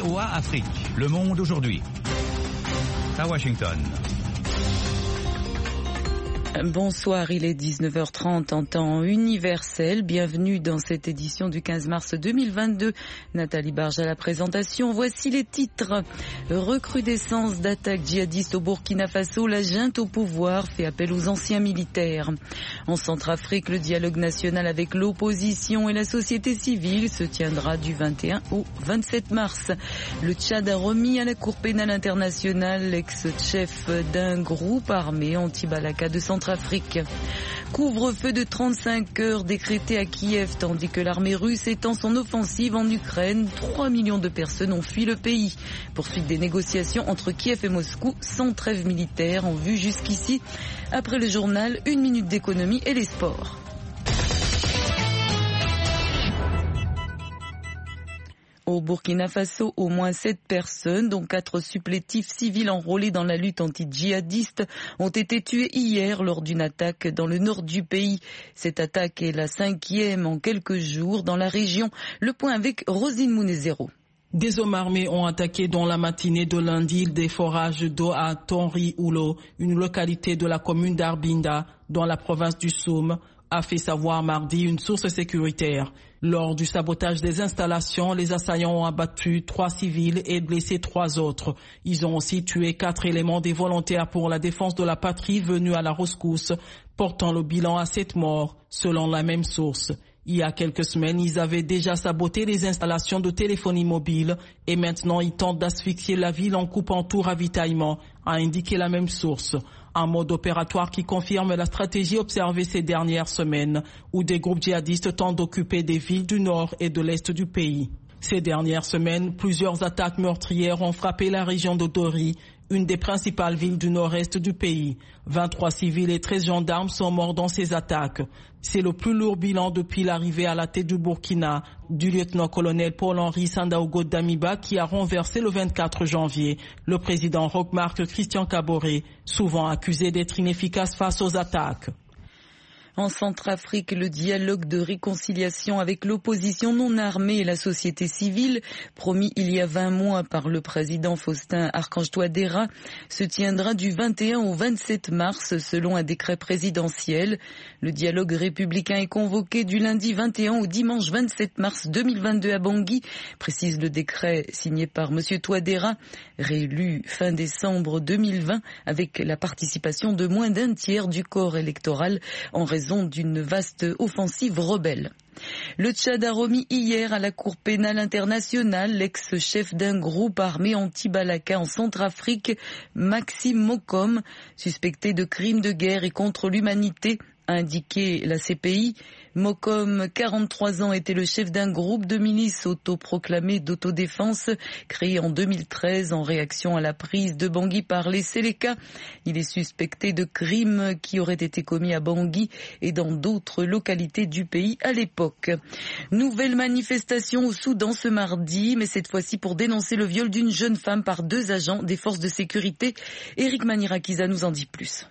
VOA Afrique. Le monde aujourd'hui. À Washington. Bonsoir, il est 19h30 en temps universel. Bienvenue dans cette édition du 15 mars 2022. Nathalie Barge à la présentation. Voici les titres. Recrudescence d'attaques djihadistes au Burkina Faso. La junte au pouvoir fait appel aux anciens militaires. En Centrafrique, le dialogue national avec l'opposition et la société civile se tiendra du 21 au 27 mars. Le Tchad a remis à la Cour pénale internationale l'ex-chef d'un groupe armé anti-Balaka de Centrafrique. Couvre-feu de 35 heures décrété à Kiev tandis que l'armée russe étend son offensive en Ukraine. 3 millions de personnes ont fui le pays. Poursuite des négociations entre Kiev et Moscou sans trêve militaire en vue jusqu'ici. Après le journal, 1 minute d'économie et les sports. Au Burkina Faso, au moins 7 personnes, dont 4 supplétifs civils enrôlés dans la lutte anti-djihadiste, ont été tués hier lors d'une attaque dans le nord du pays. Cette attaque est la 5e en quelques jours dans la région. Le point avec Rosine Mounezero. Des hommes armés ont attaqué dans la matinée de lundi des forages d'eau à Tonri-Oulo, une localité de la commune d'Arbinda, dans la province du Soum, a fait savoir mardi une source sécuritaire. Lors du sabotage des installations, les assaillants ont abattu 3 civils et blessé 3 autres. Ils ont aussi tué 4 éléments des volontaires pour la défense de la patrie venus à la rescousse, portant le bilan à 7 morts, selon la même source. Il y a quelques semaines, ils avaient déjà saboté les installations de téléphonie mobile et maintenant ils tentent d'asphyxier la ville en coupant tout ravitaillement, a indiqué la même source. Un mode opératoire qui confirme la stratégie observée ces dernières semaines, où des groupes djihadistes tentent d'occuper des villes du nord et de l'est du pays. Ces dernières semaines, plusieurs attaques meurtrières ont frappé la région de Dori, une des principales villes du nord-est du pays. 23 civils et 13 gendarmes sont morts dans ces attaques. C'est le plus lourd bilan depuis l'arrivée à la tête du Burkina du lieutenant-colonel Paul-Henri Sandaogo Damiba qui a renversé le 24 janvier le président Roch-Marc Christian Kaboré, souvent accusé d'être inefficace face aux attaques. En Centrafrique, le dialogue de réconciliation avec l'opposition non armée et la société civile, promis il y a 20 mois par le président Faustin Archange Touadéra, se tiendra du 21 au 27 mars selon un décret présidentiel. Le dialogue républicain est convoqué du lundi 21 au dimanche 27 mars 2022 à Bangui, précise le décret signé par M. Touadéra, réélu fin décembre 2020 avec la participation de moins d'un tiers du corps électoral en raison d'une vaste offensive rebelle. Le Tchad a remis hier à la Cour pénale internationale l'ex-chef d'un groupe armé anti-Balaka en Centrafrique, Maxime Mokom, suspecté de crimes de guerre et contre l'humanité, a indiqué la CPI. Mokom, 43 ans, était le chef d'un groupe de milices autoproclamé d'autodéfense créé en 2013 en réaction à la prise de Bangui par les Séléka. Il est suspecté de crimes qui auraient été commis à Bangui et dans d'autres localités du pays à l'époque. Nouvelle manifestation au Soudan ce mardi, mais cette fois-ci pour dénoncer le viol d'une jeune femme par 2 agents des forces de sécurité. Eric Manirakiza nous en dit plus.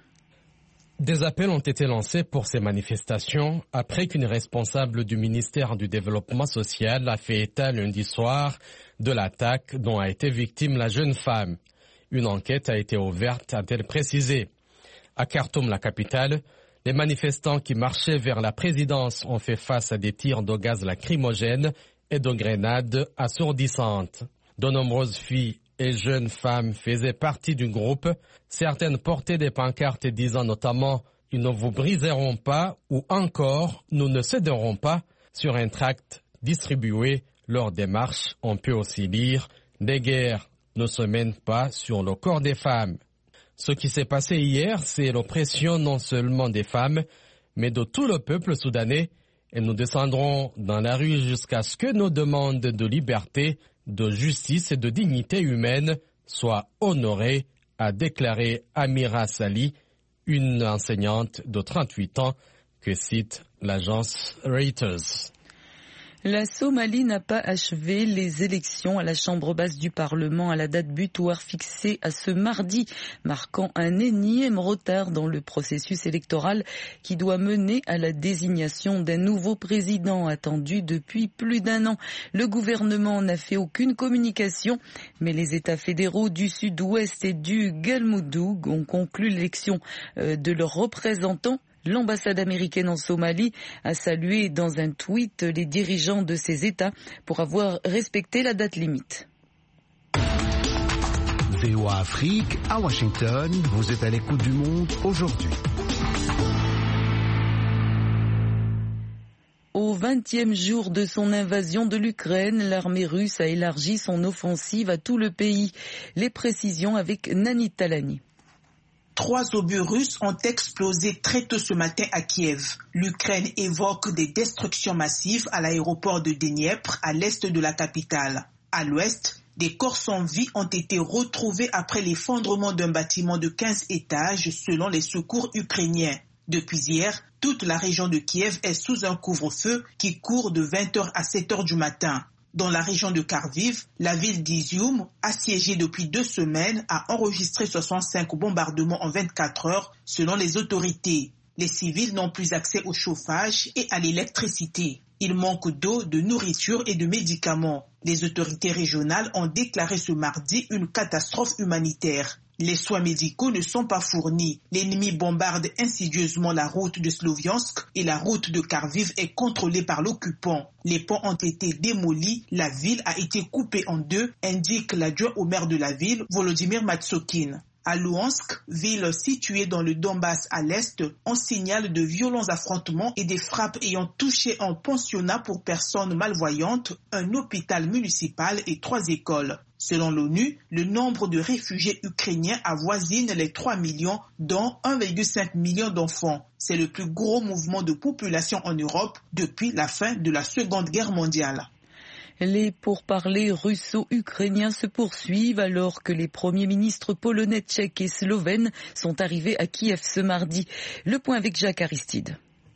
Des appels ont été lancés pour ces manifestations après qu'une responsable du ministère du Développement social a fait état lundi soir de l'attaque dont a été victime la jeune femme. Une enquête a été ouverte, a-t-elle précisé. À Khartoum, la capitale, les manifestants qui marchaient vers la présidence ont fait face à des tirs de gaz lacrymogène et de grenades assourdissantes. De nombreuses filles et jeunes femmes faisaient partie du groupe. Certaines portaient des pancartes disant notamment « Ils ne vous briseront pas » ou encore « Nous ne céderons pas » sur un tract distribué lors des marches. On peut aussi lire « Des guerres ne se mènent pas sur le corps des femmes ». Ce qui s'est passé hier, c'est l'oppression non seulement des femmes, mais de tout le peuple soudanais. Et nous descendrons dans la rue jusqu'à ce que nos demandes de liberté, de justice et de dignité humaine soient honorées, a déclaré Amira Sali, une enseignante de 38 ans que cite l'agence Reuters. La Somalie n'a pas achevé les élections à la Chambre basse du Parlement à la date butoir fixée à ce mardi, marquant un énième retard dans le processus électoral qui doit mener à la désignation d'un nouveau président attendu depuis plus d'1 an. Le gouvernement n'a fait aucune communication, mais les États fédéraux du Sud-Ouest et du Galmudug ont conclu l'élection de leurs représentants. L'ambassade américaine en Somalie a salué dans un tweet les dirigeants de ces États pour avoir respecté la date limite. VOA Afrique, à Washington, vous êtes à l'écoute du monde aujourd'hui. Au 20e jour de son invasion de l'Ukraine, l'armée russe a élargi son offensive à tout le pays. Les précisions avec Nani Talani. 3 obus russes ont explosé très tôt ce matin à Kiev. L'Ukraine évoque des destructions massives à l'aéroport de Dniepr, à l'est de la capitale. À l'ouest, des corps sans vie ont été retrouvés après l'effondrement d'un bâtiment de 15 étages selon les secours ukrainiens. Depuis hier, toute la région de Kiev est sous un couvre-feu qui court de 20h à 7h du matin. Dans la région de Kharkiv, la ville d'Izium, assiégée depuis 2 semaines, a enregistré 65 bombardements en 24 heures selon les autorités. Les civils n'ont plus accès au chauffage et à l'électricité. Il manque d'eau, de nourriture et de médicaments. Les autorités régionales ont déclaré ce mardi une catastrophe humanitaire. Les soins médicaux ne sont pas fournis. L'ennemi bombarde insidieusement la route de Sloviansk et la route de Kharkiv est contrôlée par l'occupant. Les ponts ont été démolis, la ville a été coupée en 2, indique l'adjoint au maire de la ville, Volodymyr Matsokin. À Louhansk, ville située dans le Donbass à l'est, on signale de violents affrontements et des frappes ayant touché un pensionnat pour personnes malvoyantes, un hôpital municipal et 3 écoles. Selon l'ONU, le nombre de réfugiés ukrainiens avoisine les 3 millions, dont 1,5 million d'enfants. C'est le plus gros mouvement de population en Europe depuis la fin de la Seconde Guerre mondiale. Les pourparlers russo-ukrainiens se poursuivent alors que les premiers ministres polonais, tchèques et slovènes sont arrivés à Kiev ce mardi. Le point avec Jacques Aristide.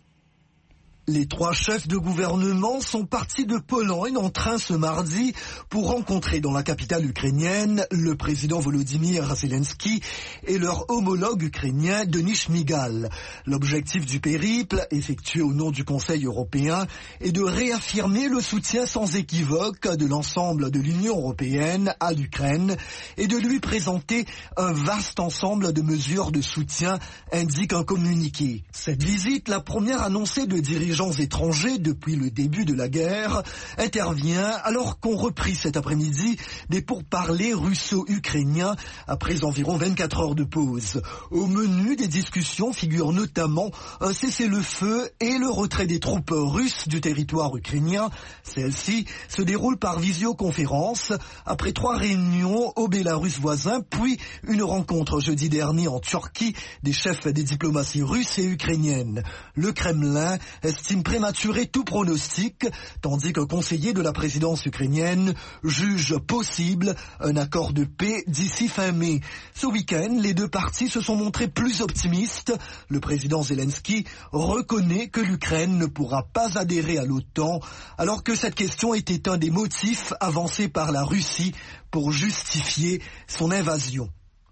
Les 3 chefs de gouvernement sont partis de Pologne en train ce mardi pour rencontrer dans la capitale ukrainienne le président Volodymyr Zelensky et leur homologue ukrainien Denis Shmyhal. L'objectif du périple, effectué au nom du Conseil européen, est de réaffirmer le soutien sans équivoque de l'ensemble de l'Union européenne à l'Ukraine et de lui présenter un vaste ensemble de mesures de soutien, indique un communiqué. Cette visite, la première annoncée de dirigeants étrangers depuis le début de la guerre, intervient alors qu'ont repris cet après-midi des pourparlers russo-ukrainiens après environ 24 heures de pause. Au menu des discussions figure notamment un cessez-le-feu et le retrait des troupes russes du territoire ukrainien. Celle-ci se déroule par visioconférence après 3 réunions au Bélarus voisin, puis une rencontre jeudi dernier en Turquie des chefs des diplomaties russes et ukrainiennes. Le Kremlin estime prématurer tout pronostic, tandis qu'un conseiller de la présidence ukrainienne juge possible un accord de paix d'ici fin mai. Ce week-end, les 2 parties se sont montrées plus optimistes. Le président Zelensky reconnaît que l'Ukraine ne pourra pas adhérer à l'OTAN, alors que cette question était un des motifs avancés par la Russie pour justifier son invasion.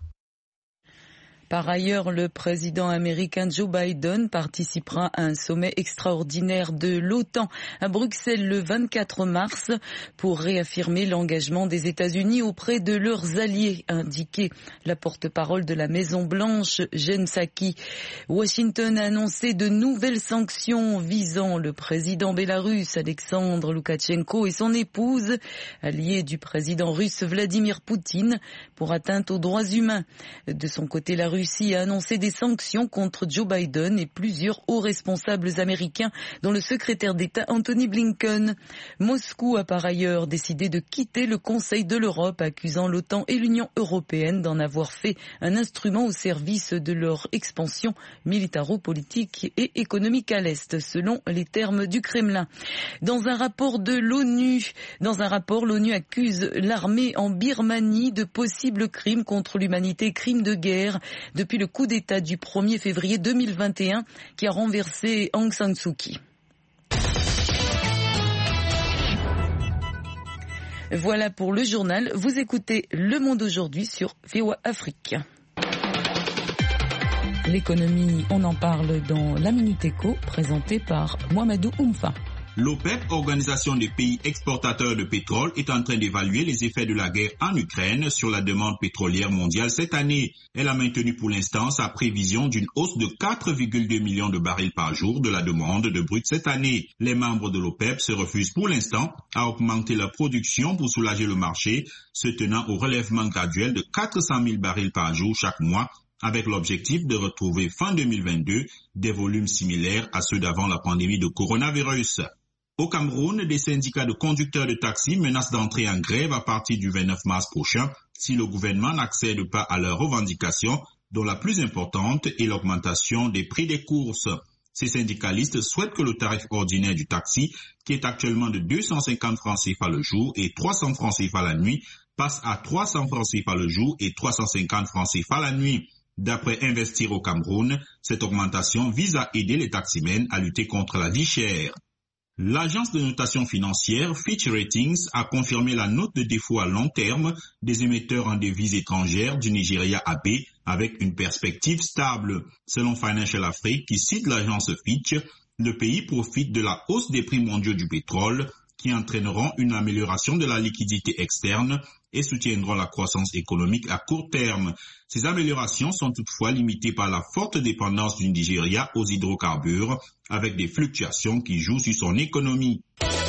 Par ailleurs, le président américain Joe Biden participera à un sommet extraordinaire de l'OTAN à Bruxelles le 24 mars pour réaffirmer l'engagement des États-Unis auprès de leurs alliés, indiquait la porte-parole de la Maison-Blanche, Jen Psaki. Washington a annoncé de nouvelles sanctions visant le président bélarusse Alexandre Loukachenko et son épouse, alliée du président russe Vladimir Poutine, pour atteinte aux droits humains. De son côté, la Russie a annoncé des sanctions contre Joe Biden et plusieurs hauts responsables américains, dont le secrétaire d'État Anthony Blinken. Moscou a par ailleurs décidé de quitter le Conseil de l'Europe, accusant l'OTAN et l'Union européenne d'en avoir fait un instrument au service de leur expansion militaro-politique et économique à l'Est, selon les termes du Kremlin. Dans un rapport, l'ONU accuse l'armée en Birmanie de possibles crimes contre l'humanité, crimes de guerre, depuis le coup d'État du 1er février 2021 qui a renversé Aung San Suu Kyi. Voilà pour le journal. Vous écoutez Le Monde aujourd'hui sur VOA Afrique. L'économie, on en parle dans la Minute Éco, présentée par Mohamedou Oumfa. L'OPEP, organisation des pays exportateurs de pétrole, est en train d'évaluer les effets de la guerre en Ukraine sur la demande pétrolière mondiale cette année. Elle a maintenu pour l'instant sa prévision d'une hausse de 4,2 millions de barils par jour de la demande de brut cette année. Les membres de l'OPEP se refusent pour l'instant à augmenter leur production pour soulager le marché, se tenant au relèvement graduel de 400 000 barils par jour chaque mois, avec l'objectif de retrouver fin 2022 des volumes similaires à ceux d'avant la pandémie de coronavirus. Au Cameroun, des syndicats de conducteurs de taxi menacent d'entrer en grève à partir du 29 mars prochain si le gouvernement n'accède pas à leurs revendications, dont la plus importante est l'augmentation des prix des courses. Ces syndicalistes souhaitent que le tarif ordinaire du taxi, qui est actuellement de 250 francs CFA le jour et 300 francs CFA la nuit, passe à 300 francs CFA le jour et 350 francs CFA la nuit. D'après Investir au Cameroun, cette augmentation vise à aider les taximens à lutter contre la vie chère. L'agence de notation financière Fitch Ratings a confirmé la note de défaut à long terme des émetteurs en devises étrangères du Nigeria AB avec une perspective stable. Selon Financial Afrique, qui cite l'agence Fitch, le pays profite de la hausse des prix mondiaux du pétrole qui entraîneront une amélioration de la liquidité externe et soutiendront la croissance économique à court terme. Ces améliorations sont toutefois limitées par la forte dépendance du Nigeria aux hydrocarbures, avec des fluctuations qui jouent sur son économie.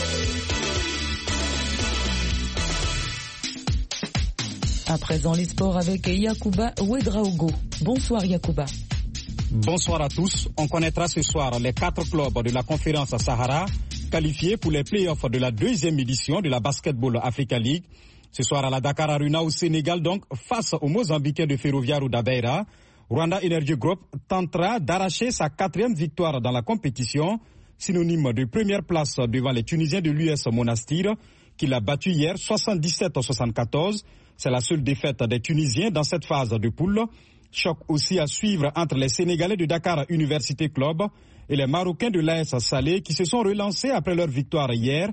À présent, les sports avec Yacouba Ouedraogo. Bonsoir Yacouba. Bonsoir à tous. On connaîtra ce soir les 4 clubs de la conférence Sahara qualifiés pour les playoffs de la 2e édition de la Basketball Africa League. Ce soir à la Dakar Arena au Sénégal, donc, face aux Mozambicains de Ferroviario da Beira, Rwanda Energy Group tentera d'arracher sa 4e victoire dans la compétition, synonyme de première place devant les Tunisiens de l'US Monastir, qui l'a battu hier 77-74. C'est la seule défaite des Tunisiens dans cette phase de poule. Choc aussi à suivre entre les Sénégalais de Dakar Université Club et les Marocains de l'AS Salé qui se sont relancés après leur victoire hier,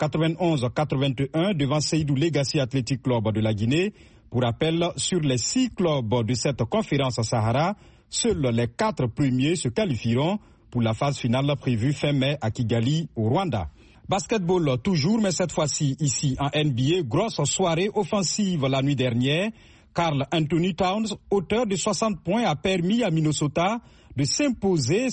91-81 devant Seydou Legacy Athletic Club de la Guinée. Pour rappel, sur les 6 clubs de cette conférence Sahara, seuls les 4 premiers se qualifieront pour la phase finale prévue fin mai à Kigali, au Rwanda. Basketball toujours, mais cette fois-ci ici en NBA, grosse soirée offensive la nuit dernière. Karl Anthony Towns, auteur de 60 points, a permis à Minnesota de s'imposer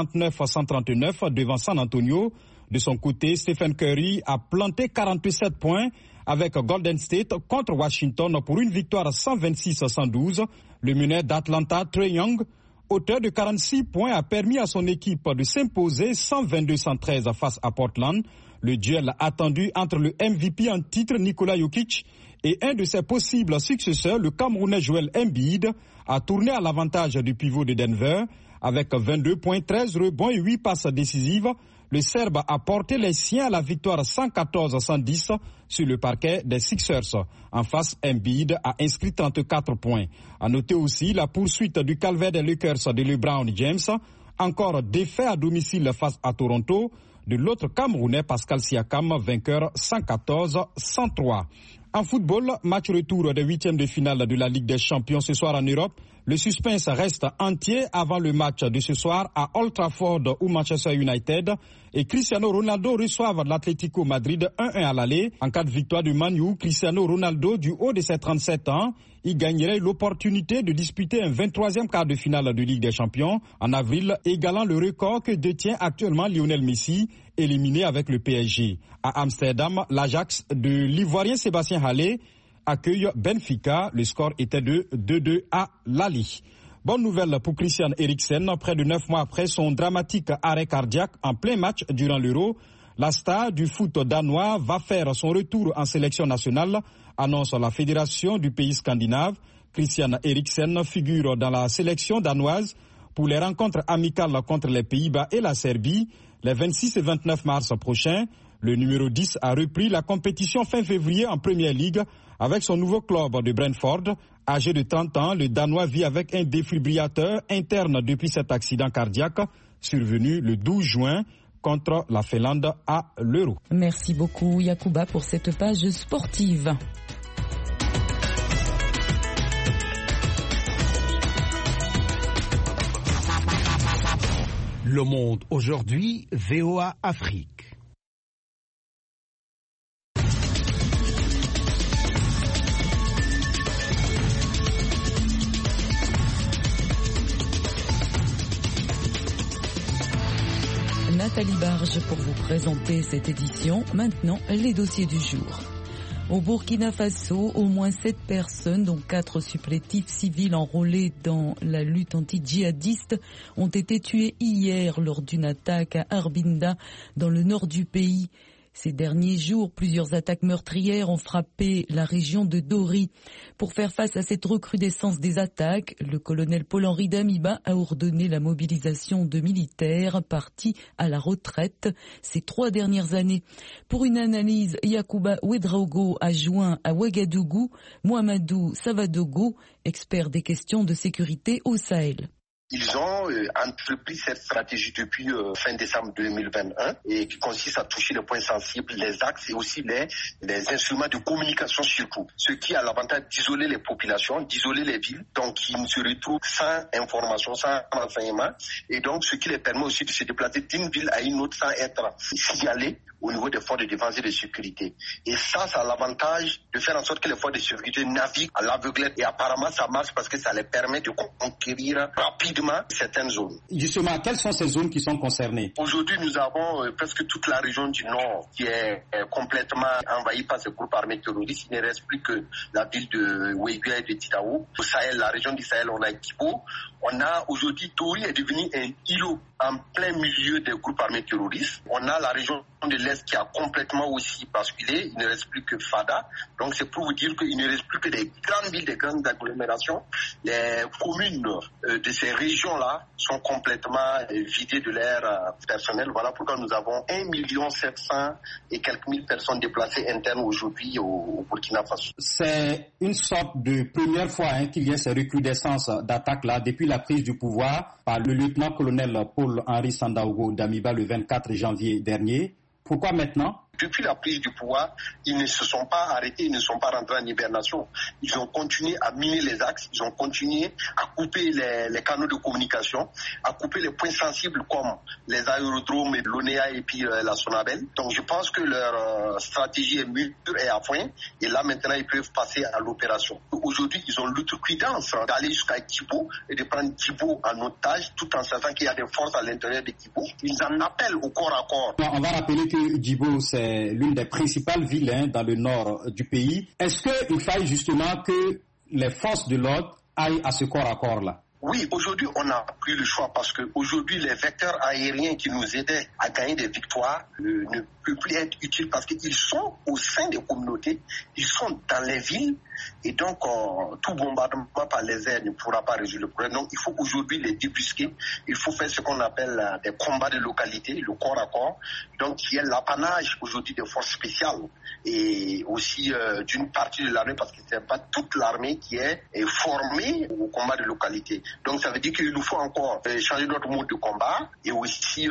149-139 devant San Antonio. De son côté, Stephen Curry a planté 47 points avec Golden State contre Washington pour une victoire 126-112. Le meneur d'Atlanta, Trae Young, auteur de 46 points, a permis à son équipe de s'imposer 122-113 face à Portland. Le duel attendu entre le MVP en titre Nikola Jokic et un de ses possibles successeurs, le Camerounais Joel Embiid, a tourné à l'avantage du pivot de Denver avec 22 points, 13 rebonds et 8 passes décisives. Le Serbe a porté les siens à la victoire 114-110 sur le parquet des Sixers. En face, Embiid a inscrit 34 points. À noter aussi la poursuite du calvaire des Lakers de LeBron James, encore défait à domicile face à Toronto, de l'autre Camerounais Pascal Siakam, vainqueur 114-103. En football, match retour des 8e de finale de la Ligue des Champions ce soir en Europe. Le suspense reste entier avant le match de ce soir à Old Trafford où Manchester United et Cristiano Ronaldo reçoivent l'Atlético Madrid 1-1 à l'aller. En cas de victoire du Man U, Cristiano Ronaldo, du haut de ses 37 ans, il gagnerait l'opportunité de disputer un 23e quart de finale de Ligue des Champions en avril, égalant le record que détient actuellement Lionel Messi, éliminé avec le PSG. À Amsterdam, l'Ajax de l'Ivoirien Sébastien Haller accueille Benfica. Le score était de 2-2 à Lali. Bonne nouvelle pour Christian Eriksen. Près de 9 mois après son dramatique arrêt cardiaque en plein match durant l'Euro, la star du foot danois va faire son retour en sélection nationale, annonce la fédération du pays scandinave. Christian Eriksen figure dans la sélection danoise pour les rencontres amicales contre les Pays-Bas et la Serbie les 26 et 29 mars prochains. Le numéro 10 a repris la compétition fin février en Premier League avec son nouveau club de Brentford. Âgé de 30 ans, le Danois vit avec un défibrillateur interne depuis cet accident cardiaque survenu le 12 juin. contre la Finlande à l'Euro. Merci beaucoup Yacouba pour cette page sportive. Le Monde aujourd'hui, VOA Afrique. Nathalie Barge pour vous présenter cette édition. Maintenant, les dossiers du jour. Au Burkina Faso, au moins 7 personnes, dont 4 supplétifs civils enrôlés dans la lutte anti-djihadiste, ont été tués hier lors d'une attaque à Arbinda, dans le nord du pays. Ces derniers jours, plusieurs attaques meurtrières ont frappé la région de Dori. Pour faire face à cette recrudescence des attaques, le colonel Paul-Henri Damiba a ordonné la mobilisation de militaires partis à la retraite ces 3 dernières années. Pour une analyse, Yacouba Ouedraogo a joint à Ouagadougou Mohamedou Savadogo, expert des questions de sécurité au Sahel. Ils ont entrepris cette stratégie depuis fin décembre 2021 et qui consiste à toucher les points sensibles, les axes et aussi les instruments de communication surtout. Ce qui a l'avantage d'isoler les populations, d'isoler les villes, donc qui ne se retrouvent sans information, sans renseignement, et donc ce qui les permet aussi de se déplacer d'une ville à une autre sans être signalés au niveau des forces de défense et de sécurité. Et ça a l'avantage de faire en sorte que les forces de sécurité naviguent à l'aveuglette. Et apparemment, ça marche parce que ça les permet de conquérir rapidement certaines zones. Justement, quelles sont ces zones qui sont concernées? Aujourd'hui, nous avons presque toute la région du Nord qui est complètement envahie par ces groupes armés terroristes. Il ne reste plus que la ville de Ouéguia et de Tidao. Au Sahel, la région du Sahel, on a Kibo. On a aujourd'hui, Dori est devenu un îlot en plein milieu des groupes armés terroristes. On a la région de l'Est qui a complètement aussi basculé. Il ne reste plus que Fada. Donc c'est pour vous dire qu'il ne reste plus que des grandes villes, des grandes agglomérations. Les communes de ces régions-là sont complètement vidées de leur personnel. Voilà pourquoi nous avons 1 700 000 et quelques mille personnes déplacées internes aujourd'hui au Burkina Faso. C'est une sorte de première fois qu'il y a ces recrudescences d'attaques-là depuis la prise du pouvoir par le lieutenant-colonel Paul-Henri Sandaogo Damiba le 24 janvier dernier. Pourquoi maintenant? Depuis la prise du pouvoir, ils ne se sont pas arrêtés, ils ne sont pas rentrés en hibernation. Ils ont continué à miner les axes, ils ont continué à couper les canaux de communication, à couper les points sensibles comme les aérodromes, l'ONEA et puis la Sonabel. Donc je pense que leur stratégie est mûre et à point. Et là maintenant, ils peuvent passer à l'opération. Aujourd'hui, ils ont l'outrecuidance d'aller jusqu'à Kibo et de prendre Kibo en otage tout en sachant qu'il y a des forces à l'intérieur de Kibo. Ils en appellent au corps à corps. On va rappeler que Djibo, c'est l'une des principales villes dans le nord du pays. Est-ce qu'il faille justement que les forces de l'ordre aillent à ce corps à corps-là? Oui, aujourd'hui, on n'a plus le choix parce que aujourd'hui, les vecteurs aériens qui nous aidaient à gagner des victoires ne peuvent plus être utiles parce qu'ils sont au sein des communautés, ils sont dans les villes et donc tout bombardement par les airs ne pourra pas résoudre le problème. Donc, il faut aujourd'hui les débusquer. Il faut faire ce qu'on appelle des combats de localité, le corps à corps. Donc, qui est l'apanage aujourd'hui des forces spéciales et aussi d'une partie de l'armée parce que ce n'est pas toute l'armée qui est formée au combat de localité. Donc ça veut dire qu'il nous faut encore changer notre mode de combat et aussi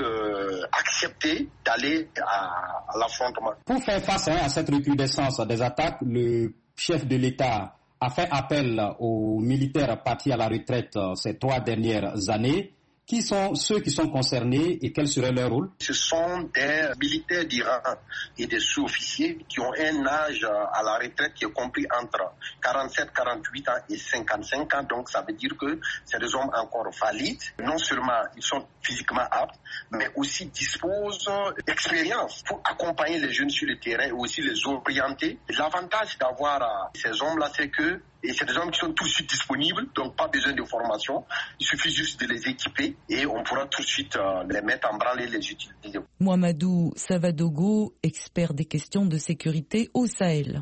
accepter d'aller à l'affrontement. Pour faire face à cette recrudescence des attaques, le chef de l'État a fait appel aux militaires partis à la retraite ces 3 dernières années. Qui sont ceux qui sont concernés et quel serait leur rôle? Ce sont des militaires d'Iran et des sous-officiers qui ont un âge à la retraite qui est compris entre 47, 48 ans et 55 ans. Donc ça veut dire que c'est des hommes encore valides. Non seulement ils sont physiquement aptes, mais aussi disposent d'expérience pour accompagner les jeunes sur le terrain et aussi les orienter. L'avantage d'avoir ces hommes-là, c'est que c'est des hommes qui sont tout de suite disponibles, donc pas besoin de formation. Il suffit juste de les équiper et on pourra tout de suite les mettre en branle et les utiliser. Mohamedou Savadogo, expert des questions de sécurité au Sahel.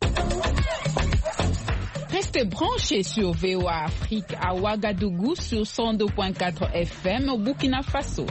Restez branchés sur VOA Afrique à Ouagadougou sur 102.4 FM au Burkina Faso.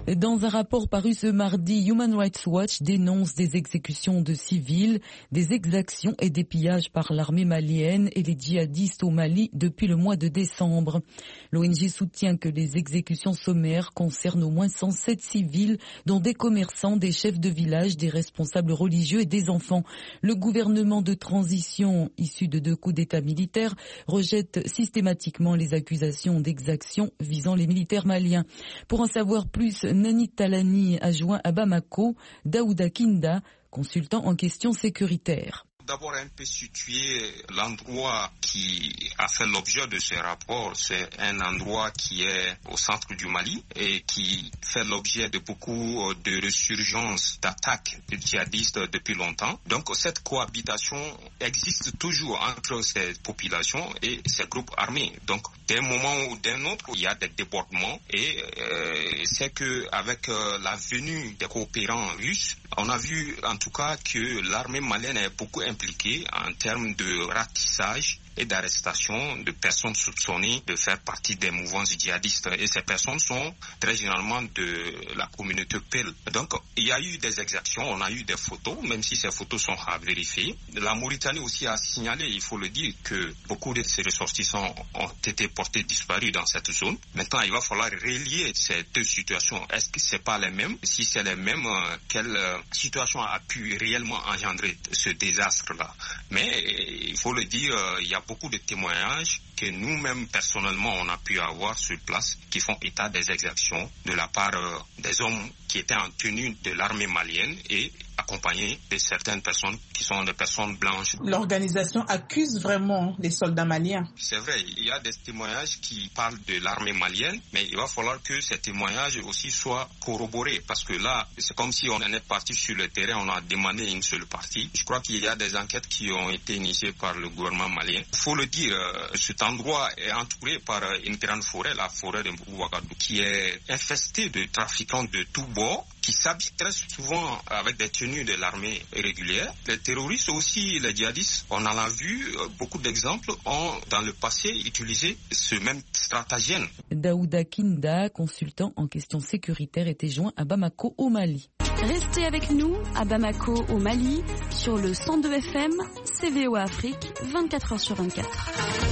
Dans un rapport paru ce mardi, Human Rights Watch dénonce des exécutions de civils, des exactions et des pillages par l'armée malienne et les djihadistes au Mali depuis le mois de décembre. L'ONG soutient que les exécutions sommaires concernent au moins 107 civils, dont des commerçants, des chefs de village, des responsables religieux et des enfants. Le gouvernement de transition, issu de 2 coups d'État militaires, rejette systématiquement les accusations d'exactions visant les militaires maliens. Pour en savoir plus, Nani Talani a joint à Bamako Daouda Kinda, consultant en questions sécuritaires. D'abord un peu situer l'endroit qui a fait l'objet de ce rapport. C'est un endroit qui est au centre du Mali et qui fait l'objet de beaucoup de résurgences, d'attaques de djihadistes depuis longtemps. Donc cette cohabitation existe toujours entre ces populations et ces groupes armés. Donc d'un moment ou d'un autre, il y a des débordements et c'est qu'avec la venue des coopérants russes, on a vu en tout cas que l'armée malienne est beaucoup impliquée en termes de ratissage et d'arrestation de personnes soupçonnées de faire partie des mouvances djihadistes. Et ces personnes sont très généralement de la communauté Peul. Donc, il y a eu des exactions, on a eu des photos, même si ces photos sont à vérifier. La Mauritanie aussi a signalé, il faut le dire, que beaucoup de ces ressortissants ont été portés disparus dans cette zone. Maintenant, il va falloir relier ces 2 situations. Est-ce que c'est pas les mêmes? Si c'est les mêmes, quelle situation a pu réellement engendrer ce désastre-là? Mais il faut le dire, il y a beaucoup de témoignages que nous-mêmes personnellement on a pu avoir sur place qui font état des exactions de la part des hommes qui étaient en tenue de l'armée malienne et accompagnés de certaines personnes qui sont des personnes blanches. L'organisation accuse vraiment les soldats maliens. C'est vrai, il y a des témoignages qui parlent de l'armée malienne, mais il va falloir que ces témoignages aussi soient corroborés parce que là, c'est comme si on est parti sur le terrain, on a demandé une seule partie. Je crois qu'il y a des enquêtes qui ont été initiées par le gouvernement malien. Il faut le dire, cet endroit est entouré par une grande forêt, la forêt de Ouagadougou, qui est infestée de trafiquants de tous bords, qui s'habillent très souvent avec des tenues de l'armée régulière. Les terroristes aussi, les djihadistes, on en a vu, beaucoup d'exemples ont dans le passé utilisé ce même stratagème. Daouda Kinda, consultant en questions sécuritaires, était joint à Bamako au Mali. Restez avec nous à Bamako au Mali sur le 102 FM, CVOA Afrique, 24h sur 24.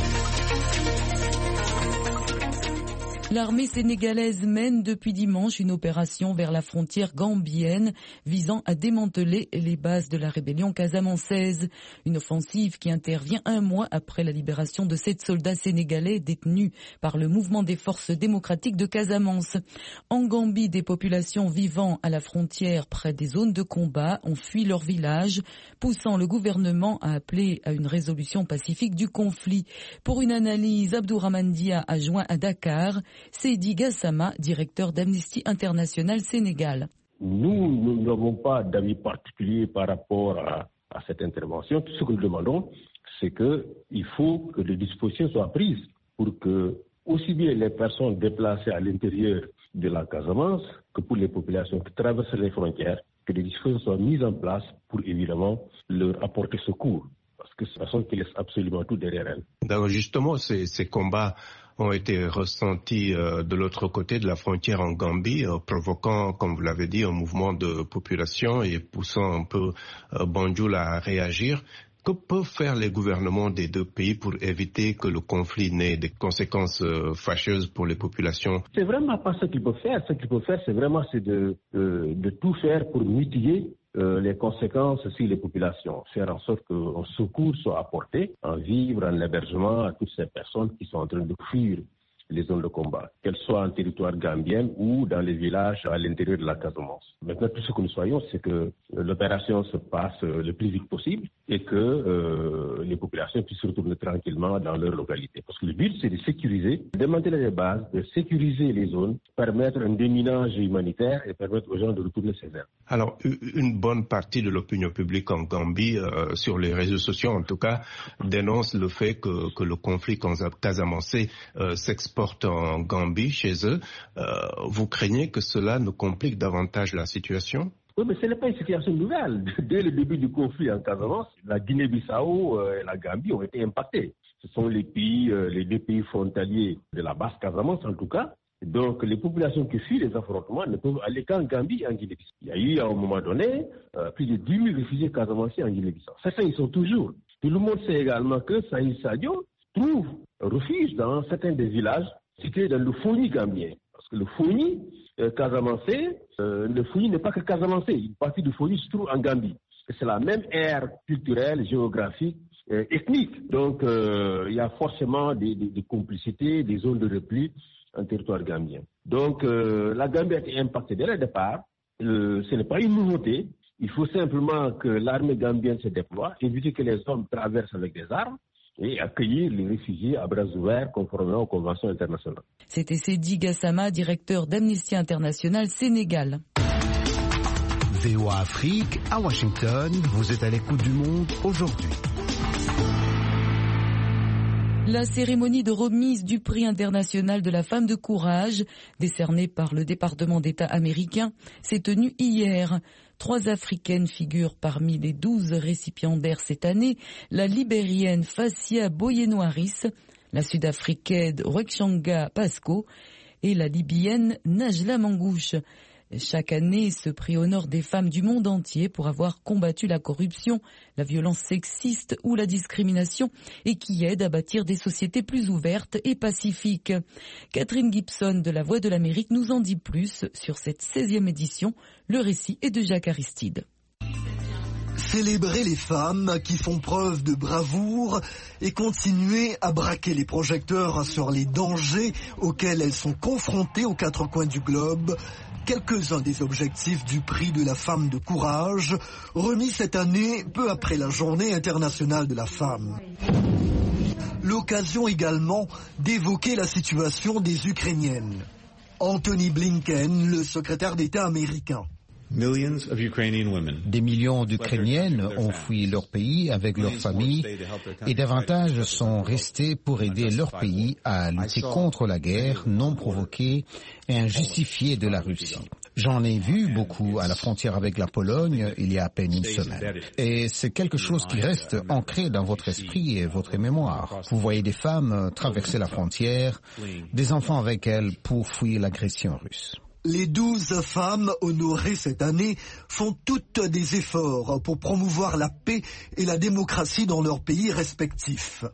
L'armée sénégalaise mène depuis dimanche une opération vers la frontière gambienne visant à démanteler les bases de la rébellion casamançaise. Une offensive qui intervient 1 mois après la libération de 7 soldats sénégalais détenus par le mouvement des forces démocratiques de Casamance. En Gambie, des populations vivant à la frontière près des zones de combat ont fui leur village, poussant le gouvernement à appeler à une résolution pacifique du conflit. Pour une analyse, Abdourahmane Dia a joint à Dakar Seydi Gassama, directeur d'Amnesty International Sénégal. Nous n'avons pas d'avis particulier par rapport à cette intervention. Tout ce que nous demandons, c'est qu'il faut que des dispositions soient prises pour que aussi bien les personnes déplacées à l'intérieur de la Casamance que pour les populations qui traversent les frontières, que des dispositions soient mises en place pour évidemment leur apporter secours. Parce que ce sont qui laissent absolument tout derrière elles. Donc justement, ces combats ont été ressentis de l'autre côté de la frontière en Gambie, provoquant, comme vous l'avez dit, un mouvement de population et poussant un peu Banjul à réagir. Que peuvent faire les gouvernements des 2 pays pour éviter que le conflit n'ait des conséquences fâcheuses pour les populations? C'est vraiment pas ce qu'ils peuvent faire. Ce qu'ils peuvent faire, c'est de tout faire pour mitiger les conséquences sur les populations, faire en sorte qu'un secours soit apporté, en vivre, en hébergement à toutes ces personnes qui sont en train de fuir les zones de combat, qu'elles soient en territoire gambien ou dans les villages à l'intérieur de la Casamance. Maintenant, tout ce que nous soyons, c'est que l'opération se passe le plus vite possible et que les populations puissent retourner tranquillement dans leur localité. Parce que le but, c'est de sécuriser, de démanteler les bases, de sécuriser les zones, permettre un déminage humanitaire et permettre aux gens de retourner chez eux. Alors, une bonne partie de l'opinion publique en Gambie, sur les réseaux sociaux en tout cas, dénonce le fait que le conflit casamançais s'exporte en Gambie chez eux. Vous craignez que cela ne complique davantage la situation? Oui, mais ce n'est pas une situation nouvelle. Dès le début du conflit en Casamance, la Guinée-Bissau et la Gambie ont été impactés. Ce sont les 2 pays frontaliers de la basse Casamance en tout cas. Donc les populations qui fuient les affrontements ne peuvent aller qu'en Gambie et en Guinée-Bissau. Il y a eu à un moment donné plus de 10 000 réfugiés casamanciers en Guinée-Bissau. Certains y sont toujours. Tout le monde sait également que Saïd Sadio trouve refuge dans certains des villages situés dans le Foni gambien. Parce que le Foni casamancé, le Foni n'est pas que casamancé. Une partie du Foni se trouve en Gambie. C'est la même ère culturelle, géographique, ethnique. Donc il y a forcément des complicités, des zones de repli en territoire gambien. Donc la Gambie a été impactée dès le départ. Ce n'est pas une nouveauté. Il faut simplement que l'armée gambienne se déploie, éviter que les hommes traversent avec des armes et accueillir les réfugiés à bras ouverts conformément aux conventions internationales. C'était Seydi Gassama, directeur d'Amnesty International Sénégal. VOA Afrique, à Washington, vous êtes à l'écoute du monde aujourd'hui. La cérémonie de remise du prix international de la femme de courage, décerné par le département d'État américain, s'est tenue hier. 3 Africaines figurent parmi les 12 récipiendaires cette année, la Libérienne Fassia Boyeno-Harris, la Sud-Africaine Rwekshanga Pasco et la Libyenne Najla Mangouche. Chaque année, ce prix honore des femmes du monde entier pour avoir combattu la corruption, la violence sexiste ou la discrimination et qui aident à bâtir des sociétés plus ouvertes et pacifiques. Catherine Gibson de La Voix de l'Amérique nous en dit plus sur cette 16e édition. Le récit est de Jacques Aristide. Célébrer les femmes qui font preuve de bravoure et continuer à braquer les projecteurs sur les dangers auxquels elles sont confrontées aux 4 coins du globe. Quelques-uns des objectifs du prix de la femme de courage, remis cette année peu après la Journée internationale de la femme. L'occasion également d'évoquer la situation des Ukrainiennes. Anthony Blinken, le secrétaire d'État américain. Des millions d'Ukrainiennes ont fui leur pays avec leurs familles et davantage sont restés pour aider leur pays à lutter contre la guerre non provoquée et injustifiée de la Russie. J'en ai vu beaucoup à la frontière avec la Pologne il y a à peine une semaine. Et c'est quelque chose qui reste ancré dans votre esprit et votre mémoire. Vous voyez des femmes traverser la frontière, des enfants avec elles pour fuir l'agression russe. Les 12 femmes honorées cette année font toutes des efforts pour promouvoir la paix et la démocratie dans leurs pays respectifs.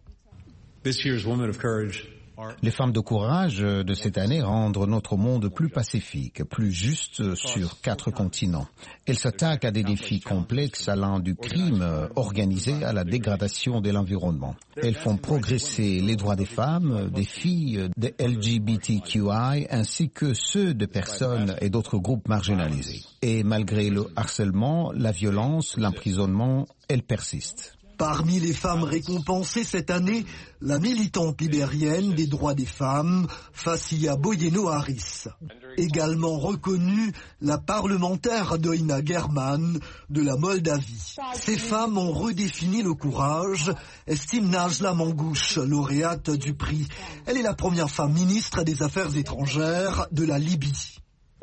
Les femmes de courage de cette année rendent notre monde plus pacifique, plus juste sur 4 continents. Elles s'attaquent à des défis complexes allant du crime organisé à la dégradation de l'environnement. Elles font progresser les droits des femmes, des filles, des LGBTQI, ainsi que ceux de personnes et d'autres groupes marginalisés. Et malgré le harcèlement, la violence, l'emprisonnement, elles persistent. Parmi les femmes récompensées cette année, la militante libérienne des droits des femmes, Fassia Boyeno-Harris. Également reconnue, la parlementaire Doina German de la Moldavie. Ces femmes ont redéfini le courage, estime Najla Mangouche, lauréate du prix. Elle est la première femme ministre des Affaires étrangères de la Libye.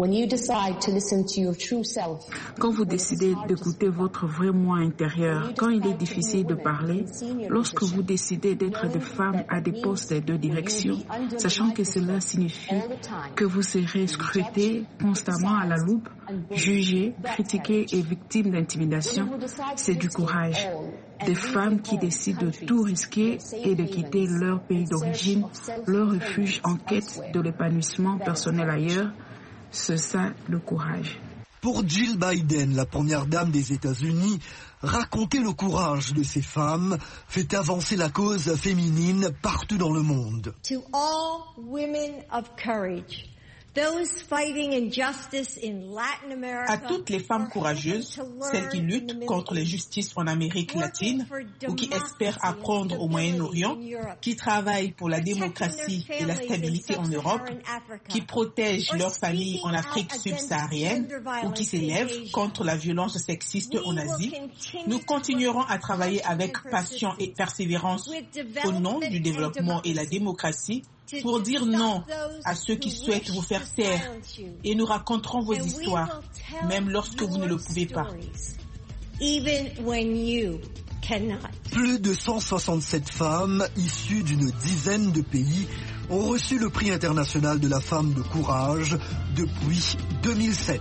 Quand vous décidez d'écouter votre vrai moi intérieur, quand il est difficile de parler, lorsque vous décidez d'être des femmes à des postes de direction, sachant que cela signifie que vous serez scrutées constamment à la loupe, jugées, critiquées et victimes d'intimidation, c'est du courage. Des femmes qui décident de tout risquer et de quitter leur pays d'origine, leur refuge en quête de l'épanouissement personnel ailleurs, c'est ça le courage. Pour Jill Biden, la première dame des États-Unis, raconter le courage de ces femmes fait avancer la cause féminine partout dans le monde. To all women of courage. À toutes les femmes courageuses, celles qui luttent contre l'injustice en Amérique latine ou qui espèrent apprendre au Moyen-Orient, qui travaillent pour la démocratie et la stabilité en Europe, qui protègent leurs familles en Afrique subsaharienne ou qui s'élèvent contre la violence sexiste en Asie, nous continuerons à travailler avec passion et persévérance au nom du développement et la démocratie pour dire non à ceux qui souhaitent vous faire taire et nous raconterons vos histoires, même lorsque vous ne le pouvez pas. Plus de 167 femmes issues d'une dizaine de pays ont reçu le prix international de la femme de courage depuis 2007.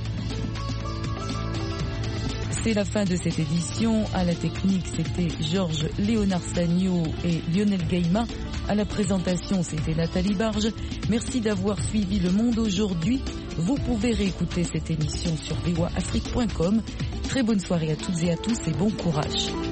C'est la fin de cette édition. À la technique, c'était Georges Léonard Sagno et Lionel Gaïma. À la présentation, c'était Nathalie Barge. Merci d'avoir suivi Le Monde aujourd'hui. Vous pouvez réécouter cette émission sur voaafrique.com. Très bonne soirée à toutes et à tous et bon courage.